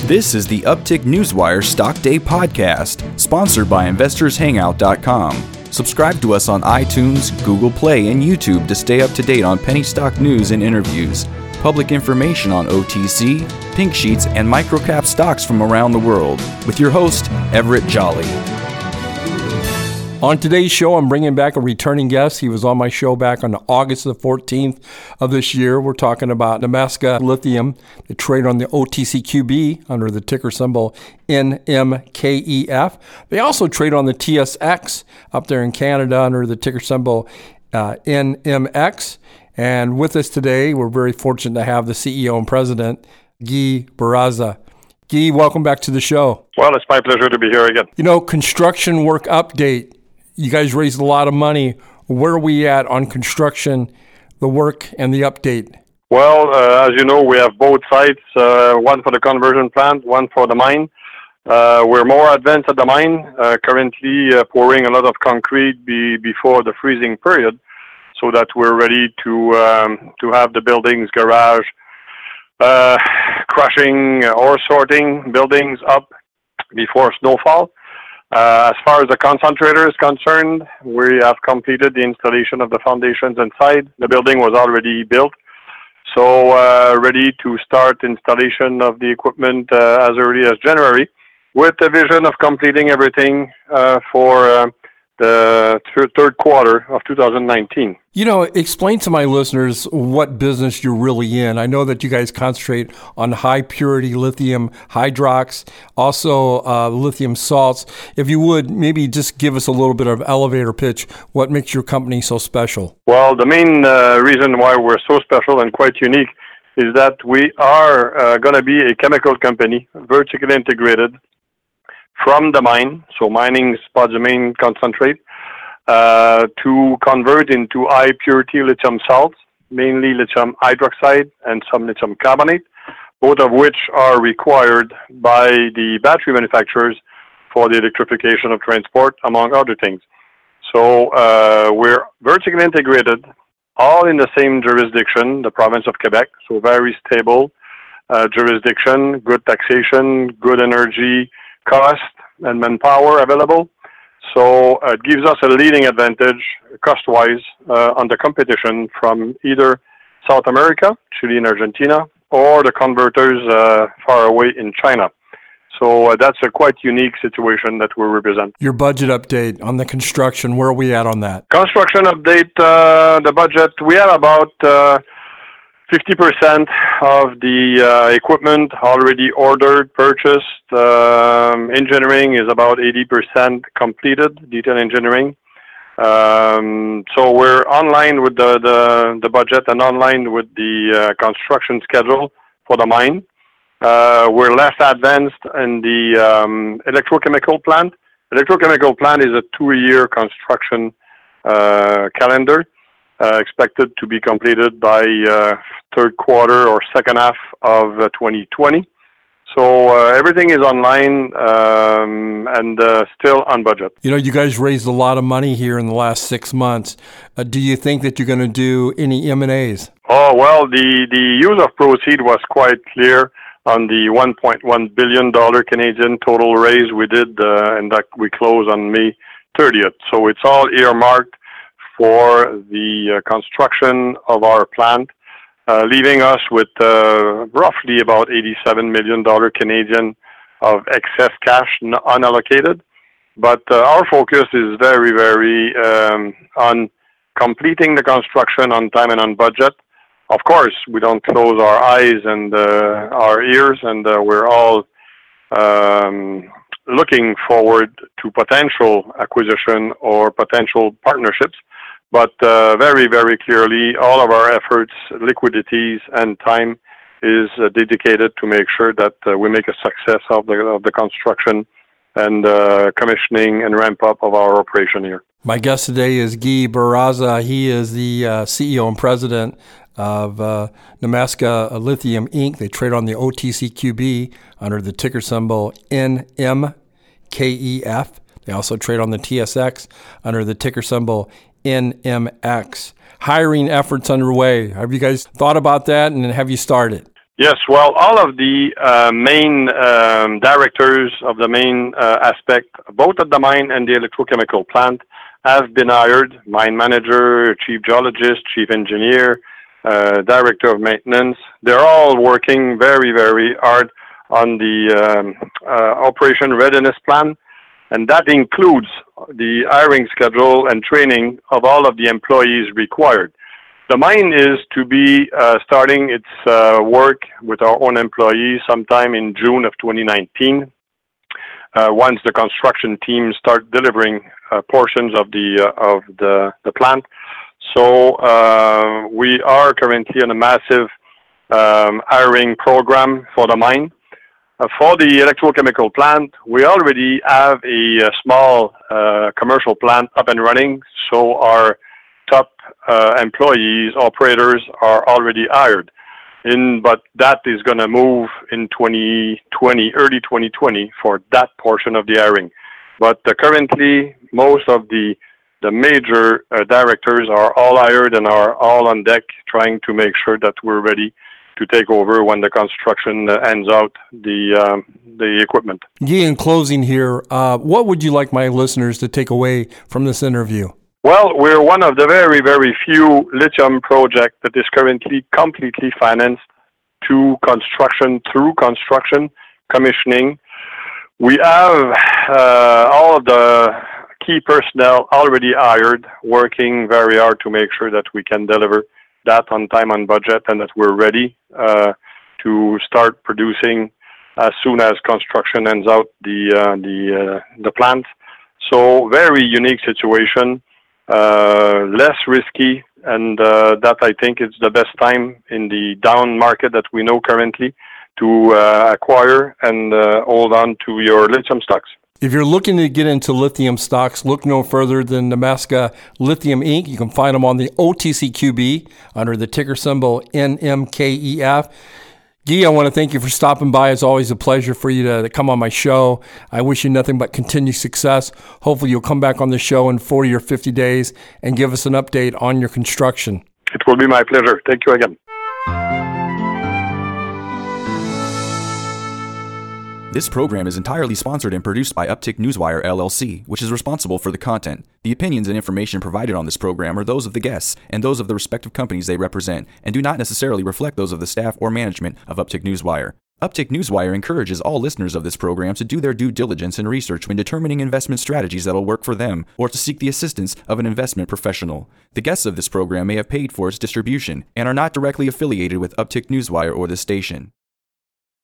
This is the Uptick Newswire Stock Day podcast, sponsored by InvestorsHangout.com. Subscribe to us on iTunes, Google Play, and YouTube to stay up to date on penny stock news and interviews, public information on OTC, pink sheets, and microcap stocks from around the world, with your host, Everett Jolly. On today's show, I'm bringing back a returning guest. He was on my show back on August the 14th of this year. We're talking about Nemaska Lithium. They trade on the OTCQB under the ticker symbol NMKEF. They also trade on the TSX up there in Canada under the ticker symbol NMX. And with us today, we're very fortunate to have the CEO and President, Guy Bourassa. Guy, welcome back to the show. Well, it's my pleasure to be here again. You know, construction work update. You guys raised a lot of money. Where are we at on construction, the work, and the update? Well, as you know, we have both sites, one for the conversion plant, one for the mine. We're more advanced at the mine, currently pouring a lot of concrete before the freezing period so that we're ready to have the buildings, garage, crushing or sorting buildings up before snowfall. As far as the concentrator is concerned, we have completed the installation of the foundations inside. The building was already built, so ready to start installation of the equipment as early as January, with the vision of completing everything for the third quarter of 2019. You know, explain to my listeners what business you're really in. I know that you guys concentrate on high purity lithium hydrox, also lithium salts. If you would, maybe just give us a little bit of elevator pitch. What makes your company so special? Well, the main reason why we're so special and quite unique is that we are going to be a chemical company, vertically integrated from the mine, so mining spodumene concentrate, to convert into high purity lithium salts, mainly lithium hydroxide and some lithium carbonate, both of which are required by the battery manufacturers for the electrification of transport, among other things. So we're vertically integrated, all in the same jurisdiction, the province of Quebec, so very stable jurisdiction, good taxation, good energy cost and manpower available. So it gives us a leading advantage cost-wise on the competition from either South America, Chile and Argentina, or the converters far away in China. So that's a quite unique situation that we represent. Your budget update on the construction, where are we at on that? Construction update, the budget, we have about 50% of the equipment already ordered, purchased. Engineering is about 80% completed, detail engineering. So we're online with the budget and online with the construction schedule for the mine. We're less advanced in the electrochemical plant. Electrochemical plant is a 2-year construction calendar. Expected to be completed by third quarter or second half of 2020. So everything is online and still on budget. You know, you guys raised a lot of money here in the last 6 months. Do you think that you're going to do any M&As? Oh, well, the use of proceeds was quite clear on the $1.1 billion Canadian total raise we did, and that we closed on May 30th. So it's all earmarked for the construction of our plant, leaving us with roughly about $87 million Canadian of excess cash unallocated. But our focus is very, very on completing the construction on time and on budget. Of course, we don't close our eyes and our ears, and we're all looking forward to potential acquisition or potential partnerships. But very, very clearly, all of our efforts, liquidities, and time is dedicated to make sure that we make a success of the construction and commissioning and ramp up of our operation here. My guest today is Guy Bourassa. He is the CEO and President of Nemaska Lithium, Inc. They trade on the OTCQB under the ticker symbol NMKEF. They also trade on the TSX under the ticker symbol NMX. Hiring efforts underway. Have you guys thought about that, and have you started? Yes, well, all of the main directors of the main aspect, both at the mine and the electrochemical plant, have been hired. Mine manager, chief geologist, chief engineer, director of maintenance. They're all working very, very hard on the operation readiness plan, and that includes the hiring schedule and training of all of the employees required. The mine is to be starting its work with our own employees sometime in June of 2019. Once the construction team start delivering portions of the plant. So we are currently on a massive hiring program for the mine. For the electrochemical plant, we already have a small commercial plant up and running. So our top employees, operators are already hired. But that is going to move in 2020, early 2020 for that portion of the hiring. But currently, most of the major directors are all hired and are all on deck trying to make sure that we're ready to take over when the construction ends out the equipment. Guy, in closing here, what would you like my listeners to take away from this interview? Well, we're one of the very, very few lithium projects that is currently completely financed through construction, commissioning. We have all of the key personnel already hired, working very hard to make sure that we can deliver that on time, on budget, and that we're ready to start producing as soon as construction ends out the plant. So very unique situation. Less risky, and that I think is the best time in the down market that we know currently to acquire and hold on to your lithium stocks. If you're looking to get into lithium stocks, look no further than Nemaska Lithium Inc. You can find them on the OTCQB under the ticker symbol NMKEF. Guy, I want to thank you for stopping by. It's always a pleasure for you to come on my show. I wish you nothing but continued success. Hopefully you'll come back on the show in 40 or 50 days and give us an update on your construction. It will be my pleasure. Thank you again. This program is entirely sponsored and produced by Uptick Newswire, LLC, which is responsible for the content. The opinions and information provided on this program are those of the guests and those of the respective companies they represent, and do not necessarily reflect those of the staff or management of Uptick Newswire. Uptick Newswire encourages all listeners of this program to do their due diligence and research when determining investment strategies that will work for them, or to seek the assistance of an investment professional. The guests of this program may have paid for its distribution and are not directly affiliated with Uptick Newswire or this station.